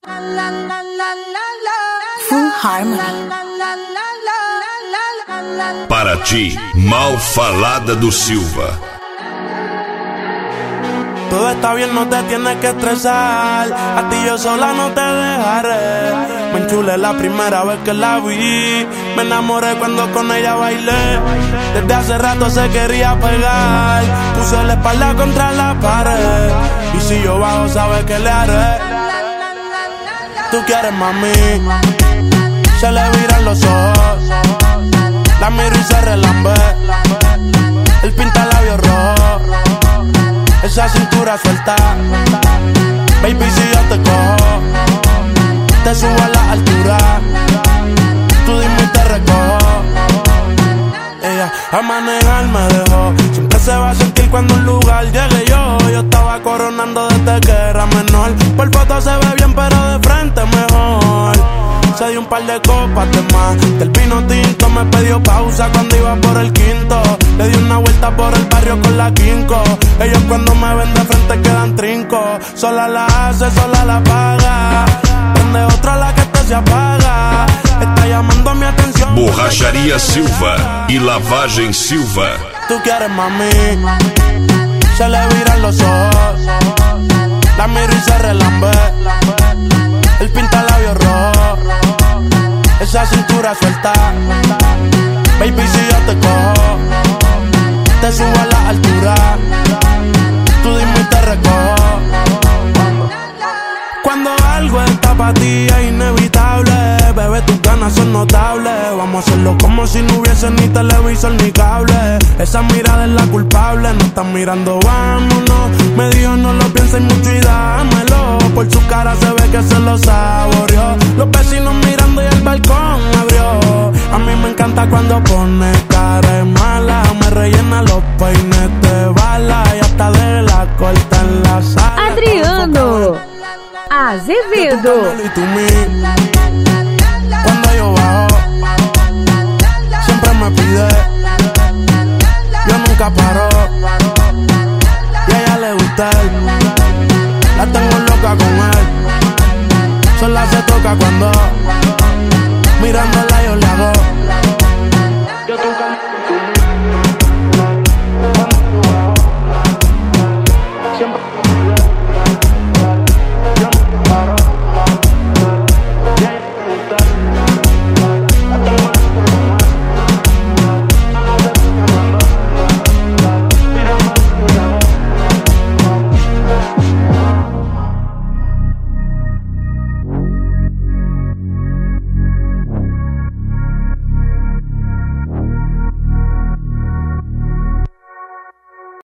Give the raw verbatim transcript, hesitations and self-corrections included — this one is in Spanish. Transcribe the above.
Full Harmony. Para ti, Mal Falada do Silva. Todo está bien, no te tienes que estresar. A ti yo sola no te dejaré. Me enchulé la primera vez que la vi. Me enamoré cuando con ella bailé. Desde hace rato se quería pegar. Puse la espalda contra la pared. Y si yo bajo, sabes que le haré. Tú quieres, mami. Se le viran los ojos. La miro y se relambe. El pinta labios rojos. Esa cintura suelta. Baby, si yo te cojo, te subo a la altura. Tú dime y te recojo. Ella a manejar me dejó. Siempre se va a sentir cuando un lugar llegue yo. Yo estaba coronando desde que era menor. Por foto se ve bien, pero de frente mejor. Se dio un par de copas de más. Del vino tinto me pidió pausa cuando iba por el quinto. Le di una vuelta por el barrio con la quinco. Ellos cuando me ven de frente quedan trinco. Sola la hace, sola la paga. Prende otra la que te se apaga. Está llamando mi atención. Borracharia Silva e Lavagem Silva. Tú quieres, mami. Se le viran los ojos. La miro y se relambe. El pinta labios rojos. Esa cintura suelta. Baby, si yo te cojo, te subo a la altura. Tú dime y te recojo. Cuando algo está para ti es inevitable. Bebé, tus ganas son notables. Vamos a hacerlo como si no hubiese ni televisor ni cable. Esa mirada es la culpable. No están mirando, vámonos. Me dijo no lo pienses mucho y dámelo. Por su cara se ve que se lo saboreó. Los vecinos mirando y el balcón abrió. A mí me encanta cuando pone cara de mala. Me rellena los peines de bala. Y hasta de la corta en la sala. Adriano Azevedo. Cuando yo bajo, siempre me pide. Yo nunca paro. Y a ella le gusta él. La tengo loca con él. Sola se toca cuando mirándola